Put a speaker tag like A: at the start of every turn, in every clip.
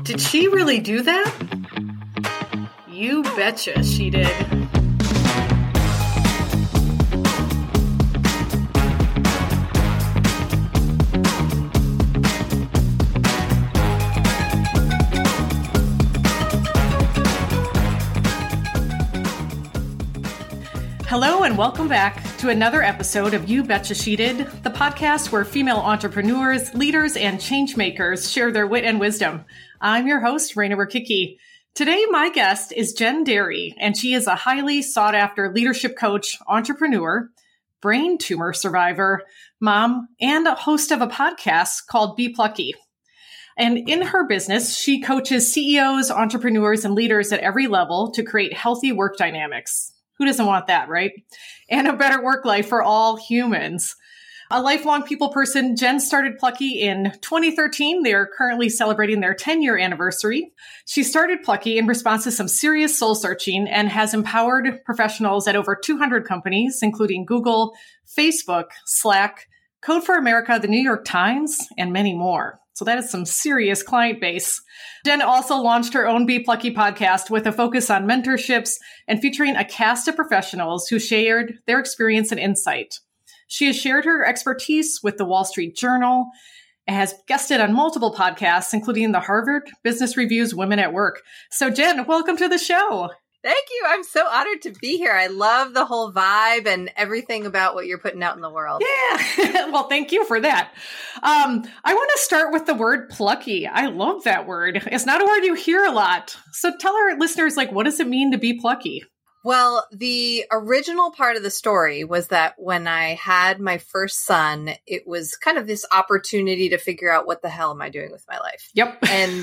A: Did she really do that? You betcha she did. Hello and welcome back to another episode of You Betcha She Did, the podcast where female entrepreneurs, leaders, and change makers share their wit and wisdom. I'm your host, Raina Rukicki. Today, my guest is Jen Derry, and she is a highly sought-after leadership coach, entrepreneur, brain tumor survivor, mom, and a host of a podcast called Be Plucky. And in her business, she coaches CEOs, entrepreneurs, and leaders at every level to create healthy work dynamics. Who doesn't want that, right? And a better work life for all humans. A lifelong people person, Jen started Plucky in 2013. They are currently celebrating their 10-year anniversary. She started Plucky in response to some serious soul searching and has empowered professionals at over 200 companies, including Google, Facebook, Slack, Code for America, the New York Times, and many more. So that is some serious client base. Jen also launched her own Be Plucky podcast with a focus on mentorships and featuring a cast of professionals who shared their experience and insight. She has shared her expertise with the Wall Street Journal and has guested on multiple podcasts, including the Harvard Business Review's Women at Work. So Jen, welcome to the show.
B: Thank you. I'm so honored to be here. I love the whole vibe and everything about what you're putting out in the world.
A: Yeah. Well, thank you for that. I want to start with the word plucky. I love that word. It's not a word you hear a lot. So tell our listeners, what does it mean to be plucky?
B: Well, the original part of the story was that when I had my first son, it was kind of this opportunity to figure out what the hell am I doing with my life?
A: Yep.
B: And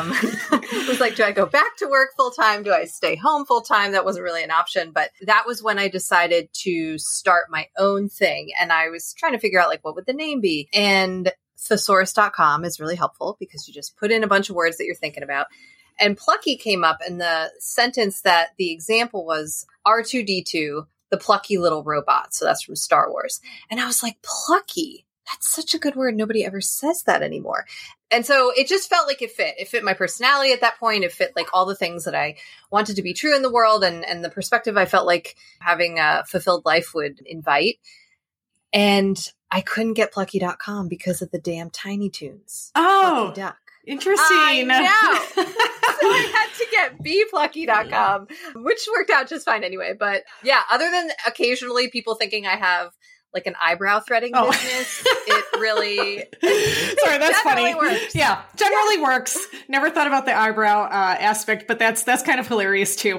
B: it was like, do I go back to work full time? Do I stay home full time? That wasn't really an option. But that was when I decided to start my own thing. And I was trying to figure out what would the name be? And thesaurus.com is really helpful because you just put in a bunch of words that you're thinking about. And plucky came up, and the sentence that the example was R2-D2, the plucky little robot. So that's from Star Wars. And I was like, plucky? That's such a good word. Nobody ever says that anymore. And so it just felt like it fit. It fit my personality at that point. It fit all the things that I wanted to be true in the world and the perspective I felt like having a fulfilled life would invite. And I couldn't get plucky.com because of the damn Tiny Toons.
A: Oh,
B: Plucky Duck.
A: Interesting.
B: I know. So I had to get beplucky.com, which worked out just fine anyway. But yeah, other than occasionally people thinking I have an eyebrow threading business, it really
A: Sorry, that's funny.
B: Works.
A: Yeah, generally works. Never thought about the eyebrow aspect, but that's kind of hilarious too.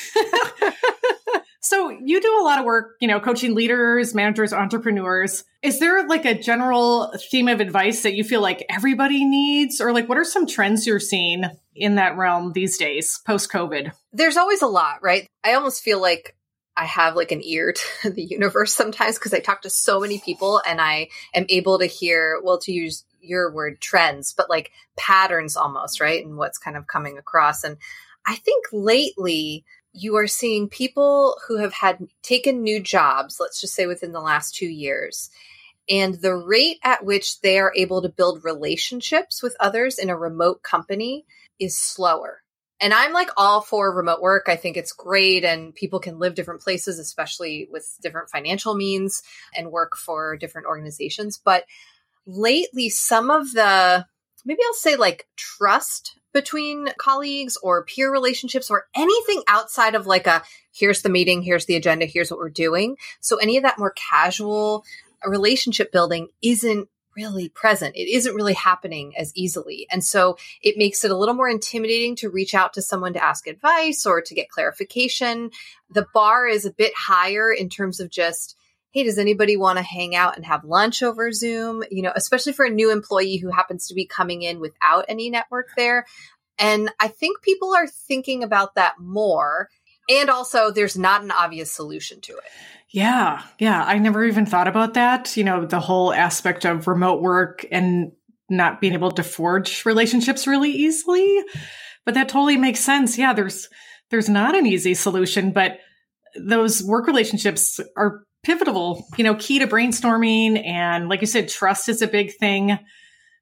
A: So you do a lot of work, coaching leaders, managers, entrepreneurs. Is there a general theme of advice that you feel like everybody needs? Or what are some trends you're seeing in that realm these days, post-COVID?
B: There's always a lot, right? I almost feel like I have an ear to the universe sometimes because I talk to so many people and I am able to hear, to use your word, trends, but patterns almost, right? And what's kind of coming across. And I think lately, you are seeing people who have taken new jobs, let's just say within the last 2 years, and the rate at which they are able to build relationships with others in a remote company is slower. And I'm all for remote work. I think it's great and people can live different places, especially with different financial means and work for different organizations. But lately, some of the, maybe I'll say trust between colleagues or peer relationships or anything outside of here's the meeting, here's the agenda, here's what we're doing. So any of that more casual relationship building isn't really present. It isn't really happening as easily. And so it makes it a little more intimidating to reach out to someone to ask advice or to get clarification. The bar is a bit higher in terms of just, hey, does anybody want to hang out and have lunch over Zoom? Especially for a new employee who happens to be coming in without any network there. And I think people are thinking about that more. And also there's not an obvious solution to it.
A: Yeah. I never even thought about that. The whole aspect of remote work and not being able to forge relationships really easily. But that totally makes sense. Yeah, there's not an easy solution, but those work relationships are pivotal, key to brainstorming. And like you said, trust is a big thing.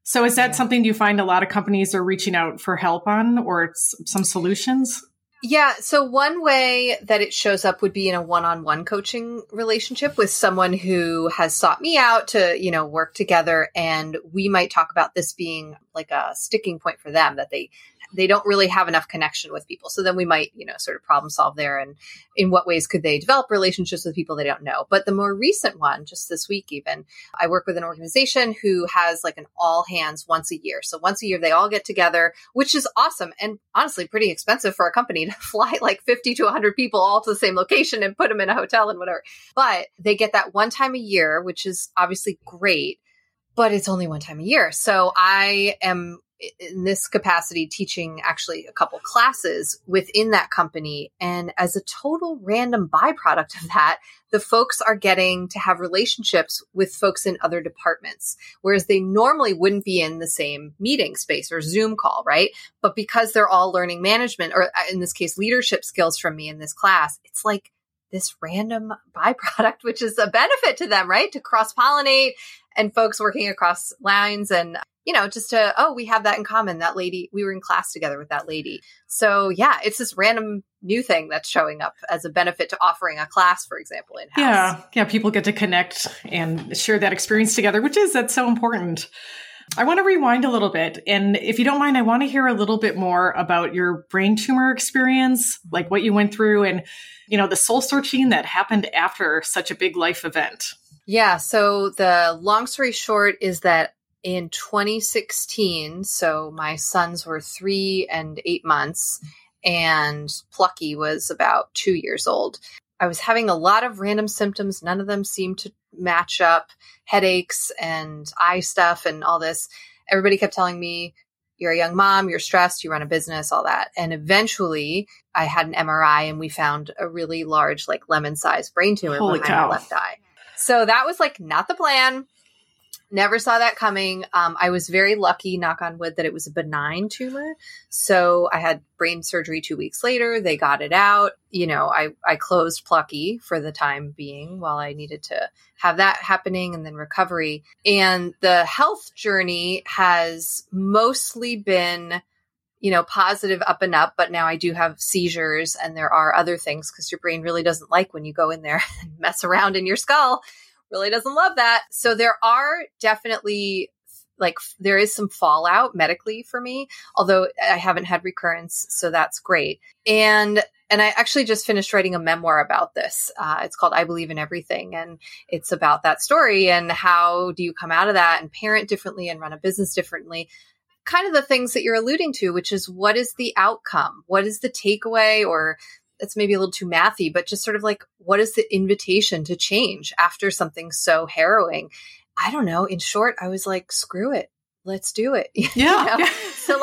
A: So is that something you find a lot of companies are reaching out for help on, or some solutions?
B: Yeah. So one way that it shows up would be in a one-on-one coaching relationship with someone who has sought me out to, work together. And we might talk about this being like a sticking point for them, that they don't really have enough connection with people. So then we might, sort of problem solve there. And in what ways could they develop relationships with people they don't know? But the more recent one, just this week even, I work with an organization who has like an all hands once a year. So once a year, they all get together, which is awesome. And honestly, pretty expensive for a company to fly like 50 to 100 people all to the same location and put them in a hotel and whatever. But they get that one time a year, which is obviously great, but it's only one time a year. So I am in this capacity teaching actually a couple classes within that company. And as a total random byproduct of that, the folks are getting to have relationships with folks in other departments, whereas they normally wouldn't be in the same meeting space or Zoom call, right? But because they're all learning management, or in this case, leadership skills from me in this class, it's like this random byproduct, which is a benefit to them, right? To cross-pollinate and folks working across lines and just we have that in common. That lady, we were in class together with that lady. So yeah, it's this random new thing that's showing up as a benefit to offering a class, for example, in-house.
A: Yeah. People get to connect and share that experience together, that's so important. I want to rewind a little bit. And if you don't mind, I want to hear a little bit more about your brain tumor experience, like what you went through and, the soul searching that happened after such a big life event.
B: Yeah. So the long story short is that in 2016, so my sons were 3 and 8 months, and Plucky was about 2 years old. I was having a lot of random symptoms. None of them seemed to match up. Headaches and eye stuff and all this. Everybody kept telling me, you're a young mom, you're stressed, you run a business, all that. And eventually I had an MRI and we found a really large, like lemon-sized brain tumor behind my left eye. So that was like not the plan. Never saw that coming. I was very lucky, knock on wood, that it was a benign tumor. So I had brain surgery 2 weeks later. They got it out. I closed Plucky for the time being while I needed to have that happening and then recovery. And the health journey has mostly been, positive up and up. But now I do have seizures and there are other things because your brain really doesn't like when you go in there and mess around in your skull. Really doesn't love that. So there are definitely there is some fallout medically for me, although I haven't had recurrence. So that's great. And I actually just finished writing a memoir about this. It's called I Believe in Everything. And it's about that story and how do you come out of that and parent differently and run a business differently. Kind of the things that you're alluding to, which is what is the outcome? What is the takeaway? Or it's maybe a little too mathy, but just sort of like, what is the invitation to change after something so harrowing? I don't know. In short, I was like, screw it. Let's do it.
A: Yeah.
B: So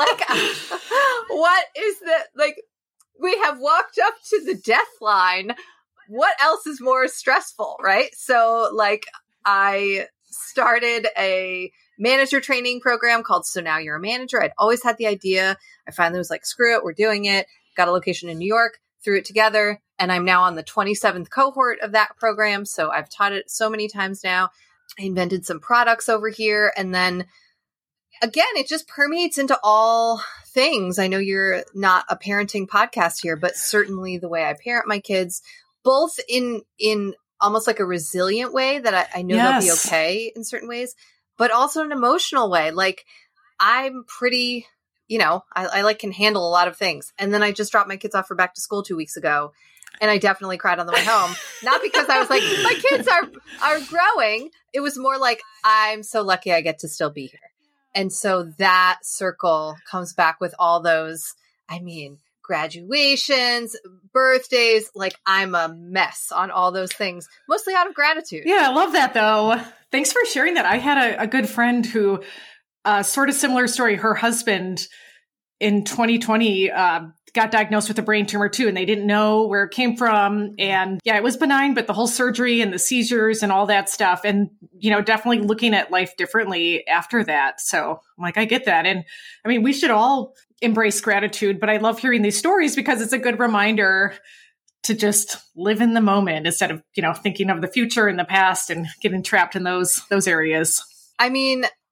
B: what is we have walked up to the death line. What else is more stressful? Right. So I started a manager training program called So Now You're a Manager. I'd always had the idea. I finally was like, screw it. We're doing it. Got a location in New York. Threw it together, and I'm now on the 27th cohort of that program. So I've taught it so many times now. I invented some products over here. And then again, it just permeates into all things. I know you're not a parenting podcast here, but certainly the way I parent my kids, both in almost like a resilient way that I know they'll be okay in certain ways, but also an emotional way. Like I'm pretty... I can handle a lot of things. And then I just dropped my kids off for back to school 2 weeks ago. And I definitely cried on the way home. Not because I was like, my kids are growing. It was more like, I'm so lucky I get to still be here. And so that circle comes back with all those, graduations, birthdays, I'm a mess on all those things, mostly out of gratitude.
A: Yeah, I love that though. Thanks for sharing that. I had a good friend who sort of similar story. Her husband in 2020 got diagnosed with a brain tumor too, and they didn't know where it came from. And yeah, it was benign, but the whole surgery and the seizures and all that stuff, and definitely looking at life differently after that. So I'm like, I get that. And we should all embrace gratitude, but I love hearing these stories because it's a good reminder to just live in the moment instead of, thinking of the future and the past and getting trapped in those areas.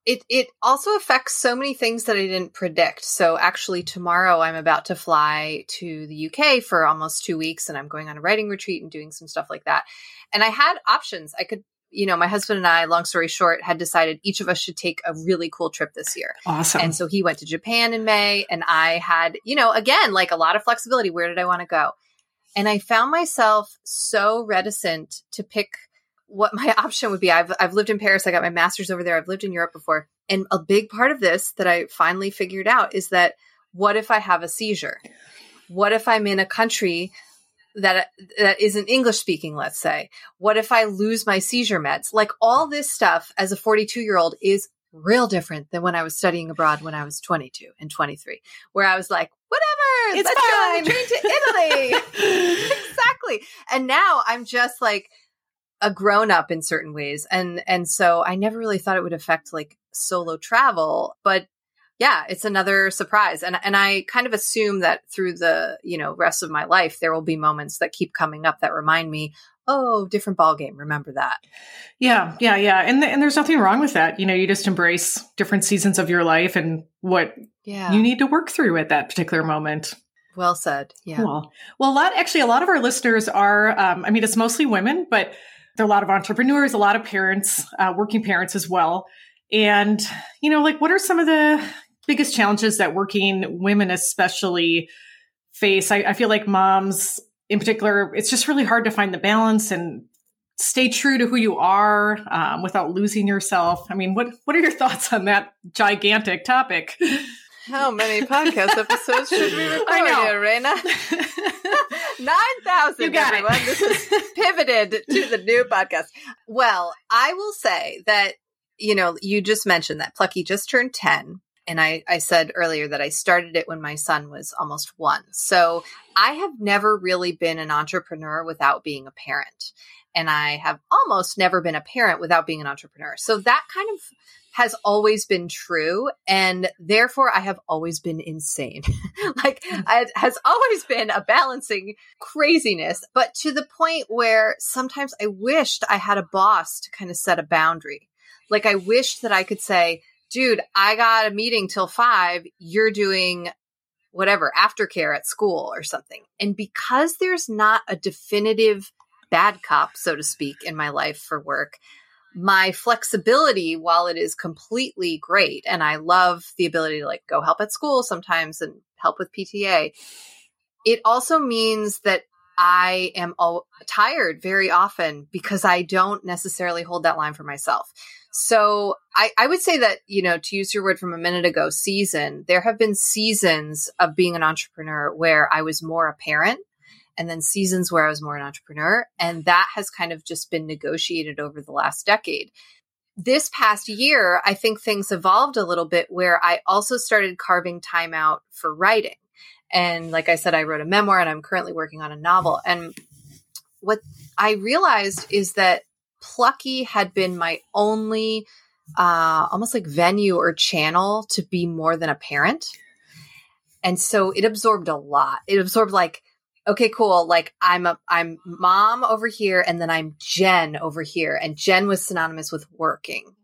B: It also affects so many things that I didn't predict. So actually tomorrow I'm about to fly to the UK for almost 2 weeks, and I'm going on a writing retreat and doing some stuff like that. And I had options. I could, my husband and I, long story short, had decided each of us should take a really cool trip this year.
A: Awesome.
B: And so he went to Japan in May, and I had, again, like a lot of flexibility. Where did I want to go? And I found myself so reticent to pick what my option would be. I've lived in Paris. I got my master's over there. I've lived in Europe before. And a big part of this that I finally figured out is that what if I have a seizure? What if I'm in a country that isn't English speaking, let's say? What if I lose my seizure meds? Like all this stuff as a 42-year-old is real different than when I was studying abroad when I was 22 and 23, where I was like, whatever,
A: it's
B: let's
A: fine.
B: go on the train to Italy. Exactly. And now I'm just like a grown up in certain ways. And so I never really thought it would affect like solo travel, but yeah, it's another surprise. And I kind of assume that through the, rest of my life, there will be moments that keep coming up that remind me, oh, different ball game. Remember that.
A: Yeah. And there's nothing wrong with that. You just embrace different seasons of your life and what you need to work through at that particular moment.
B: Well said. Yeah.
A: Cool. Well, a lot of our listeners are, it's mostly women, but there are a lot of entrepreneurs, a lot of parents, working parents as well. And, what are some of the biggest challenges that working women especially face? I feel like moms in particular, it's just really hard to find the balance and stay true to who you are without losing yourself. What are your thoughts on that gigantic topic?
B: How many podcast episodes should we record here, Raina? 9,000, everyone. This is pivoted to the new podcast. Well, I will say that, you just mentioned that Plucky just turned 10. And I said earlier that I started it when my son was almost 1. So I have never really been an entrepreneur without being a parent. And I have almost never been a parent without being an entrepreneur. So that kind of has always been true. And therefore I have always been insane. It has always been a balancing craziness, but to the point where sometimes I wished I had a boss to kind of set a boundary. Like I wished that I could say, dude, I got a meeting till 5. You're doing whatever, aftercare at school or something. And because there's not a definitive bad cop, so to speak, in my life for work, my flexibility, while it is completely great, and I love the ability to go help at school sometimes and help with PTA, it also means that I am tired very often because I don't necessarily hold that line for myself. So I would say that, to use your word from a minute ago, there have been seasons of being an entrepreneur where I was more a parent, and then seasons where I was more an entrepreneur. And that has kind of just been negotiated over the last decade. This past year, I think things evolved a little bit where I also started carving time out for writing. And like I said, I wrote a memoir and I'm currently working on a novel. And what I realized is that Plucky had been my only almost like venue or channel to be more than a parent. And so it absorbed a lot. It absorbed okay, cool. I'm mom over here, and then I'm Jen over here. And Jen was synonymous with working.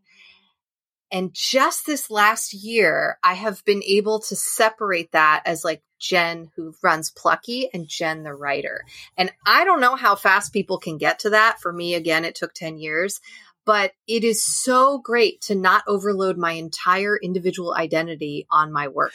B: And just this last year, I have been able to separate that as Jen who runs Plucky and Jen the writer. And I don't know how fast people can get to that. For me, again, it took 10 years. But it is so great to not overload my entire individual identity on my work.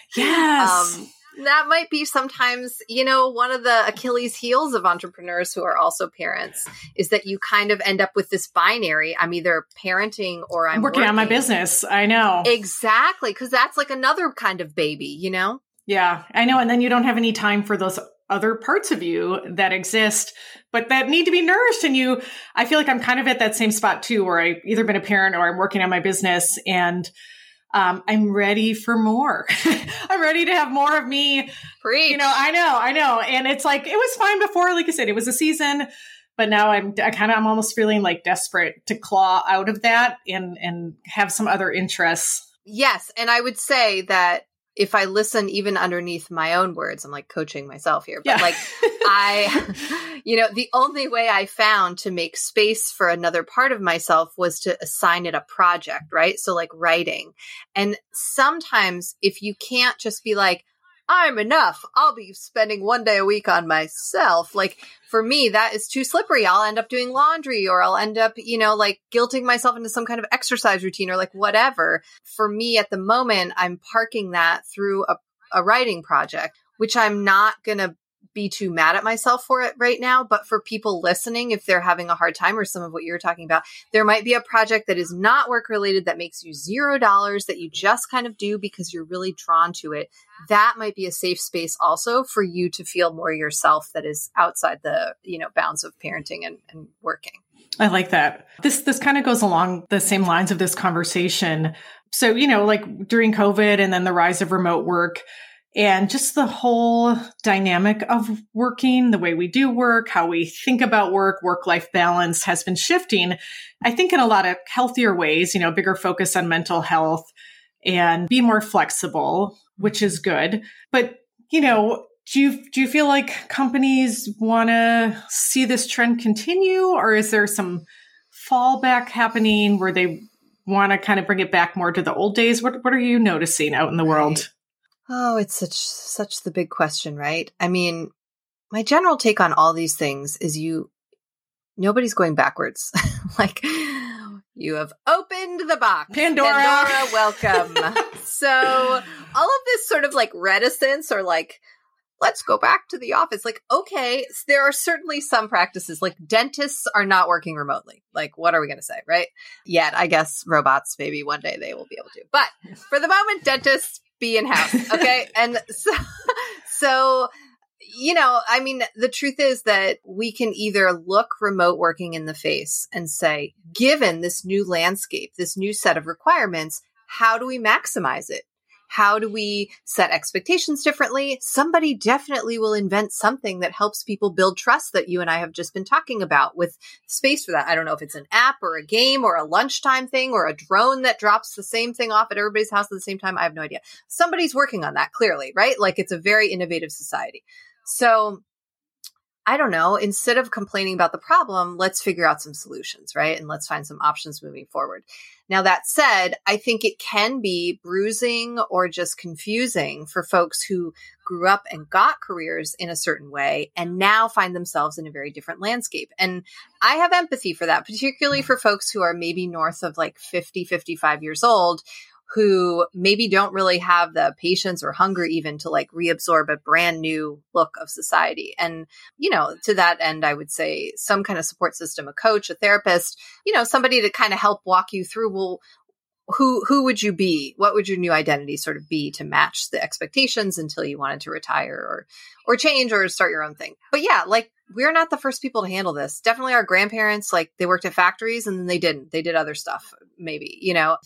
A: Yes.
B: That might be sometimes, one of the Achilles heels of entrepreneurs who are also parents is that you kind of end up with this binary. I'm either parenting or I'm
A: working on my business. I know.
B: Exactly. Because that's another kind of baby,
A: Yeah, I know. And then you don't have any time for those other parts of you that exist, but that need to be nourished. And I feel like I'm kind of at that same spot too, where I've either been a parent or I'm working on my business, and I'm ready for more. I'm ready to have more of me.
B: Preach.
A: I know. And it's it was fine before, like I said, it was a season, but now I'm almost feeling desperate to claw out of that and have some other interests.
B: Yes. And I would say that if I listen even underneath my own words, I'm like coaching myself here, but
A: Yeah.
B: like the only way I found to make space for another part of myself was to assign it a project, right? So like writing. And sometimes if you can't just be like, I'm enough, I'll be spending one day a week on myself. Like for me, that is too slippery. I'll end up doing laundry, or I'll end up, like guilting myself into some kind of exercise routine or like whatever. For me at the moment, I'm parking that through a writing project, which I'm not going to be too mad at myself for it right now. But for people listening, if they're having a hard time, or some of what you're talking about, there might be a project that is not work related that makes you $0 that you just kind of do because you're really drawn to it. That might be a safe space also for you to feel more yourself that is outside the, bounds of parenting and working.
A: I like that. This kind of goes along the same lines of this conversation. So, like during COVID and then the rise of remote work, and just the whole dynamic of working, the way we do work, how we think about work-life balance has been shifting, I think in a lot of healthier ways, bigger focus on mental health and be more flexible, which is good. But, do you feel like companies want to see this trend continue, or is there some fallback happening where they want to kind of bring it back more to the old days? What are you noticing out in the world?
B: Oh, it's such the big question, right? I mean, my general take on all these things is nobody's going backwards. Like, you have opened the box.
A: Pandora,
B: welcome. So all of this sort of like reticence or like, let's go back to the office. Like, okay, there are certainly some practices, like dentists are not working remotely. Like, what are we going to say, right? Yet, I guess robots, maybe one day they will be able to. But for the moment, dentists be in-house, okay? And so, I mean, the truth is that we can either look remote working in the face and say, given this new landscape, this new set of requirements, how do we maximize it? How do we set expectations differently? Somebody definitely will invent something that helps people build trust that you and I have just been talking about with space for that. I don't know if it's an app or a game or a lunchtime thing or a drone that drops the same thing off at everybody's house at the same time. I have no idea. Somebody's working on that clearly, right? Like it's a very innovative society. So I don't know, instead of complaining about the problem, let's figure out some solutions, right? And let's find some options moving forward. Now, that said, I think it can be bruising or just confusing for folks who grew up and got careers in a certain way and now find themselves in a very different landscape. And I have empathy for that, particularly for folks who are maybe north of like 50, 55 years old, who maybe don't really have the patience or hunger even to like reabsorb a brand new look of society. And, to that end, I would say some kind of support system, a coach, a therapist, somebody to kind of help walk you through, well, who would you be? What would your new identity sort of be to match the expectations until you wanted to retire or change or start your own thing? But yeah, like we're not the first people to handle this. Definitely our grandparents, like they worked at factories and then they didn't. They did other stuff, maybe,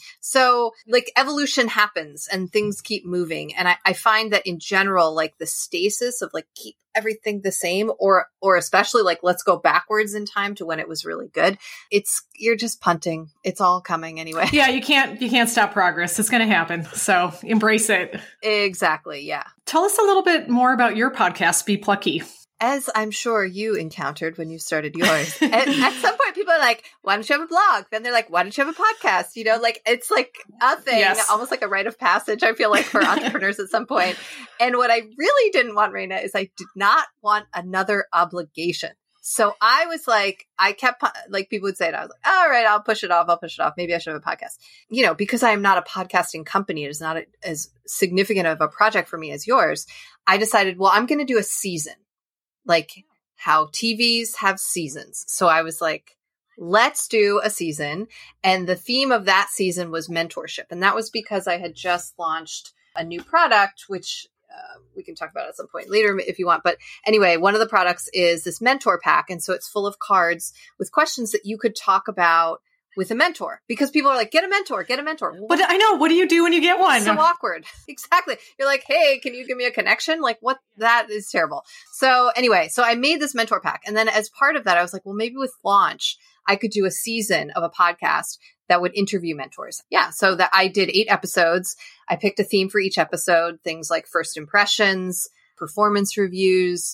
B: So like evolution happens and things keep moving. And I find that in general, like the stasis of like keep everything the same or especially like let's go backwards in time to when it was really good. You're just punting. It's all coming anyway.
A: Yeah, you can't stop progress. It's going to happen. So embrace it.
B: Exactly. Yeah.
A: Tell us a little bit more about your podcast, Be Plucky.
B: As I'm sure you encountered when you started yours. At some point, people are like, why don't you have a blog? Then they're like, why don't you have a podcast? Like, it's like a thing,
A: yes.
B: Almost like a rite of passage, I feel like, for entrepreneurs at some point. And what I really didn't want, Raina, is I did not want another obligation. So I was like, I kept, like people would say it. I was like, all right, I'll push it off. Maybe I should have a podcast. Because I am not a podcasting company, it is not as significant of a project for me as yours. I decided, well, I'm going to do a season. Like how TVs have seasons. So I was like, let's do a season. And the theme of that season was mentorship. And that was because I had just launched a new product, which we can talk about at some point later if you want. But anyway, one of the products is this mentor pack. And so it's full of cards with questions that you could talk about with a mentor, because people are like, get a mentor.
A: But I know, what do you do when you get one?
B: So awkward. Exactly. You're like, hey, can you give me a connection? Like what? That is terrible. So anyway, so I made this mentor pack. And then as part of that, I was like, well, maybe with launch, I could do a season of a podcast that would interview mentors. Yeah. So that I did 8 episodes. I picked a theme for each episode, things like first impressions, performance reviews.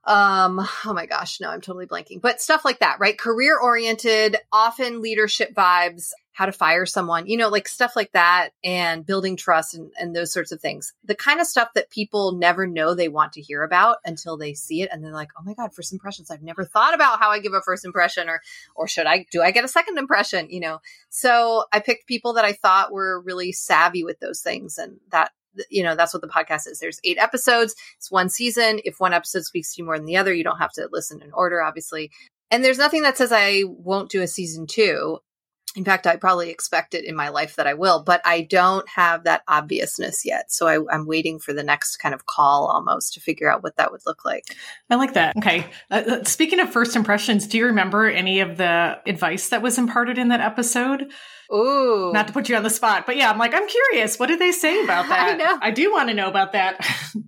B: Oh my gosh, no, I'm totally blanking, but stuff like that, right? Career oriented, often leadership vibes, how to fire someone, like stuff like that, and building trust and those sorts of things. The kind of stuff that people never know they want to hear about until they see it. And they're like, oh my God, first impressions. I've never thought about how I give a first impression, or do I get a second impression? So I picked people that I thought were really savvy with those things. And that's what the podcast is. There's 8 episodes. It's 1 season. If one episode speaks to you more than the other, you don't have to listen in order, obviously. And there's nothing that says I won't do a season 2. In fact, I probably expect it in my life that I will, but I don't have that obviousness yet. So I'm waiting for the next kind of call almost to figure out what that would look like.
A: I like that. Okay. Speaking of first impressions, do you remember any of the advice that was imparted in that episode?
B: Ooh.
A: Not to put you on the spot, but yeah, I'm curious. What did they say about that?
B: I know.
A: I do want to know about that.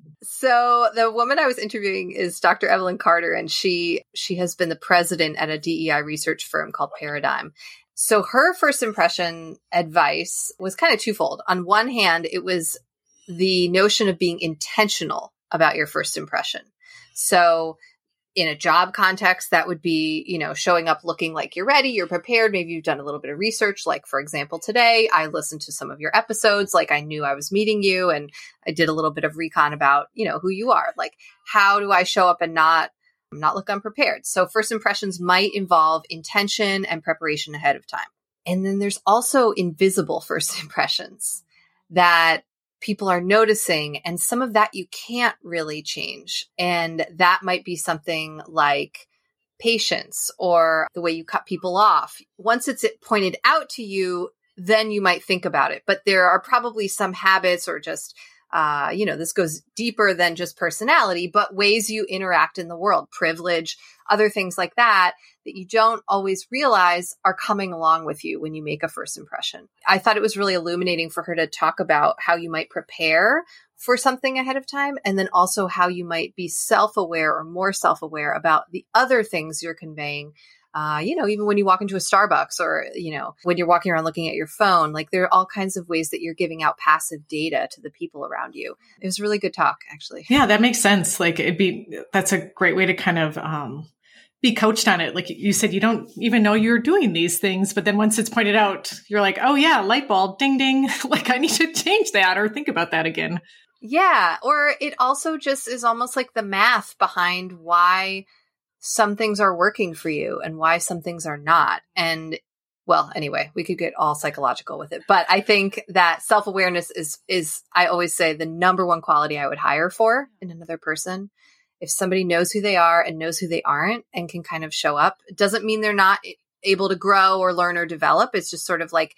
B: So the woman I was interviewing is Dr. Evelyn Carter, and she has been the president at a DEI research firm called Paradigm. So her first impression advice was kind of twofold. On one hand, it was the notion of being intentional about your first impression. So in a job context, that would be, showing up looking like you're ready, you're prepared. Maybe you've done a little bit of research. Like, for example, today I listened to some of your episodes. Like, I knew I was meeting you, and I did a little bit of recon about, who you are. Like, how do I show up and not look unprepared? So first impressions might involve intention and preparation ahead of time. And then there's also invisible first impressions that people are noticing, and some of that you can't really change. And that might be something like patience or the way you cut people off. Once it's pointed out to you, then you might think about it. But there are probably some habits or just this goes deeper than just personality, but ways you interact in the world, privilege, other things like that you don't always realize are coming along with you when you make a first impression. I thought it was really illuminating for her to talk about how you might prepare for something ahead of time, and then also how you might be self-aware or more self-aware about the other things you're conveying. Even when you walk into a Starbucks or, when you're walking around looking at your phone, like there are all kinds of ways that you're giving out passive data to the people around you. It was really good talk, actually.
A: Yeah, that makes sense. Like that's a great way to kind of, be coached on it. Like you said, you don't even know you're doing these things, but then once it's pointed out, you're like, oh yeah, light bulb, ding, ding. Like I need to change that or think about that again.
B: Yeah. Or it also just is almost like the math behind why some things are working for you and why some things are not. And well, anyway, we could get all psychological with it, but I think that self-awareness is, I always say, the number one quality I would hire for in another person. If somebody knows who they are and knows who they aren't and can kind of show up, it doesn't mean they're not able to grow or learn or develop. It's just sort of like,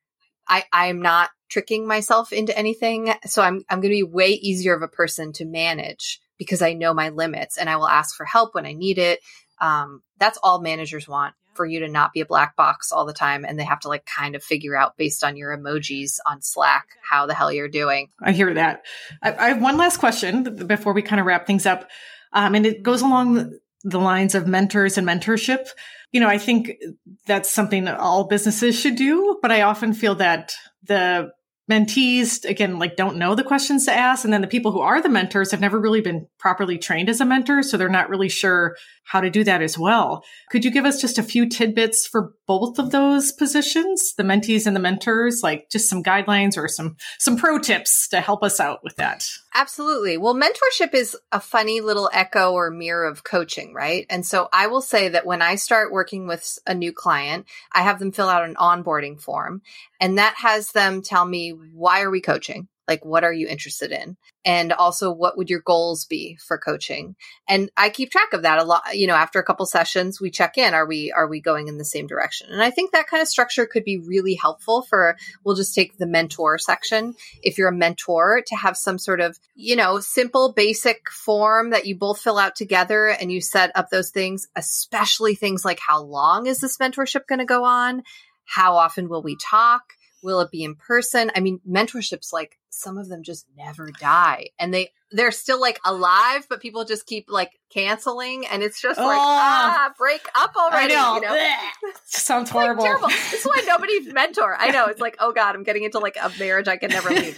B: I'm not tricking myself into anything. So I'm going to be way easier of a person to manage because I know my limits and I will ask for help when I need it. That's all managers want, for you to not be a black box all the time. And they have to like kind of figure out based on your emojis on Slack, how the hell you're doing.
A: I hear that. I have one last question before we kind of wrap things up. And it goes along the lines of mentors and mentorship. I think that's something that all businesses should do, but I often feel that the mentees, again, like don't know the questions to ask. And then the people who are the mentors have never really been properly trained as a mentor. So they're not really sure how to do that as well. Could you give us just a few tidbits for both of those positions, the mentees and the mentors, like just some guidelines or some pro tips to help us out with that?
B: Absolutely. Well, mentorship is a funny little echo or mirror of coaching, right? And so I will say that when I start working with a new client, I have them fill out an onboarding form, and that has them tell me, why are we coaching? Like, what are you interested in? And also, what would your goals be for coaching? And I keep track of that a lot. After a couple sessions, we check in. Are we going in the same direction? And I think that kind of structure could be really helpful we'll just take the mentor section. If you're a mentor, to have some sort of, simple, basic form that you both fill out together and you set up those things, especially things like how long is this mentorship going to go on? How often will we talk? Will it be in person? I mean, mentorship's like some of them just never die. And they're still like alive, but people just keep like canceling. And it's just like, break up already.
A: I know. Sounds horrible.
B: Like, terrible. This is why nobody's mentor. I know. It's like, oh God, I'm getting into like a marriage I can never leave,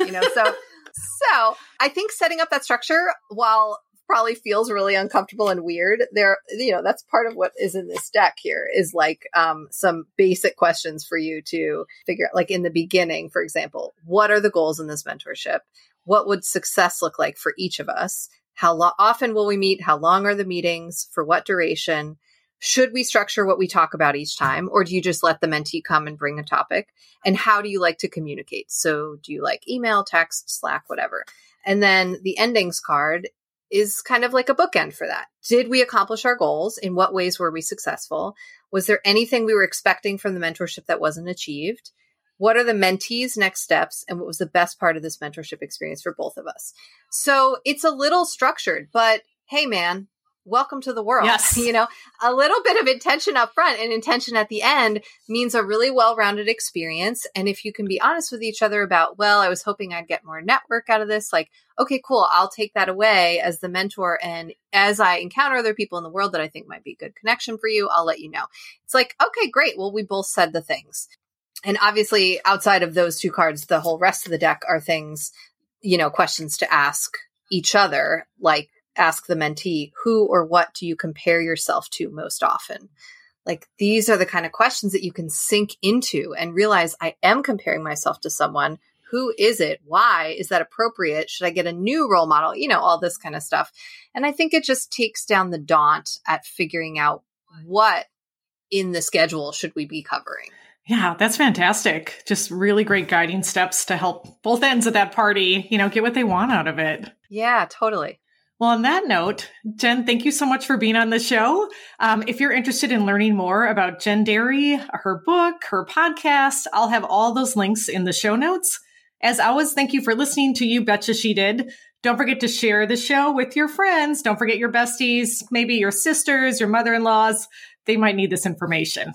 B: So I think setting up that structure, while probably feels really uncomfortable and weird, that's part of what is in this deck here is like some basic questions for you to figure out. Like in the beginning, for example, what are the goals in this mentorship? What would success look like for each of us? How often will we meet? How long are the meetings? For what duration? Should we structure what we talk about each time? Or do you just let the mentee come and bring a topic? And how do you like to communicate? So do you like email, text, Slack, whatever? And then the endings card is kind of like a bookend for that. Did we accomplish our goals? In what ways were we successful? Was there anything we were expecting from the mentorship that wasn't achieved? What are the mentees' next steps? And what was the best part of this mentorship experience for both of us? So it's a little structured, but hey, man, welcome to the world.
A: Yes.
B: A little bit of intention up front and intention at the end means a really well-rounded experience. And if you can be honest with each other about, well, I was hoping I'd get more network out of this, like, okay, cool, I'll take that away as the mentor. And as I encounter other people in the world that I think might be a good connection for you, I'll let you know. It's like, okay, great. Well, we both said the things. And obviously outside of those two cards, the whole rest of the deck are things, questions to ask each other, like, ask the mentee, who or what do you compare yourself to most often? Like, these are the kind of questions that you can sink into and realize, I am comparing myself to someone. Who is it? Why? Is that appropriate? Should I get a new role model? All this kind of stuff. And I think it just takes down the daunt at figuring out what in the schedule should we be covering.
A: Yeah, that's fantastic. Just really great guiding steps to help both ends of that party, get what they want out of it.
B: Yeah, totally.
A: Well, on that note, Jen, thank you so much for being on the show. If you're interested in learning more about Jen Derry, her book, her podcast, I'll have all those links in the show notes. As always, thank you for listening to You Betcha She Did. Don't forget to share the show with your friends. Don't forget your besties, maybe your sisters, your mother-in-laws. They might need this information.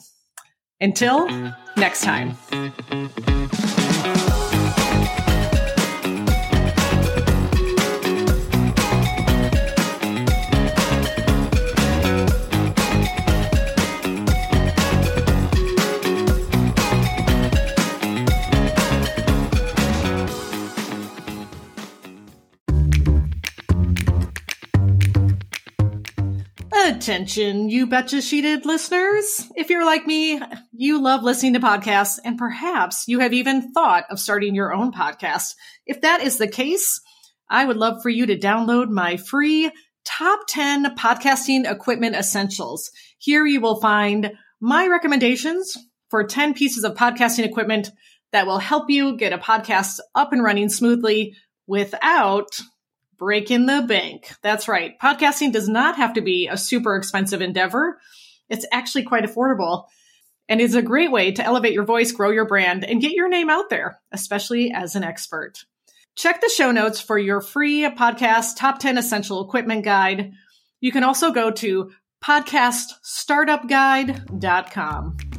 A: Until next time. Attention, You Betcha She Did listeners. If you're like me, you love listening to podcasts, and perhaps you have even thought of starting your own podcast. If that is the case, I would love for you to download my free Top 10 Podcasting Equipment Essentials. Here you will find my recommendations for 10 pieces of podcasting equipment that will help you get a podcast up and running smoothly without breaking the bank. That's right. Podcasting does not have to be a super expensive endeavor. It's actually quite affordable and is a great way to elevate your voice, grow your brand, and get your name out there, especially as an expert. Check the show notes for your free podcast Top 10 Essential Equipment Guide. You can also go to podcaststartupguide.com.